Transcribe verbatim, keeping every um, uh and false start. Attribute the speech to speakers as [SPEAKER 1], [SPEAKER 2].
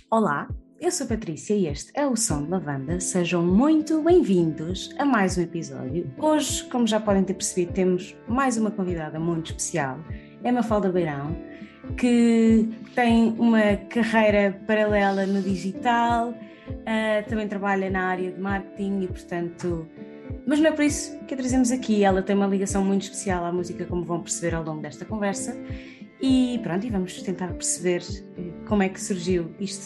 [SPEAKER 1] Olá, eu sou a Patrícia e este é o Som de Lavanda. Sejam muito bem-vindos a mais um episódio. Hoje, como já podem ter percebido, temos mais uma convidada muito especial, é a Mafalda Beirão, que tem uma carreira paralela no digital, uh, também trabalha na área de marketing e, portanto... Mas não é por isso que a trazemos aqui. Ela tem uma ligação muito especial à música, como vão perceber ao longo desta conversa. E pronto, e vamos tentar perceber como é que surgiu isto